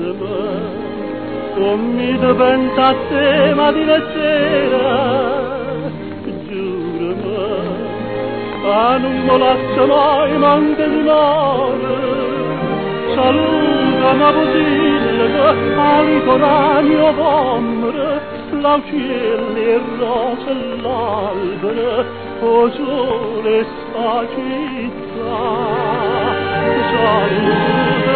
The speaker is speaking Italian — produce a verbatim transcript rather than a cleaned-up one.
non mi diventa a te ma di leggera, giurami, a non mi lascia mai manca di mare, saluta ma posilla, ancora mio pomere, la cielo e rosa e l'albero, o sole sta città, saluta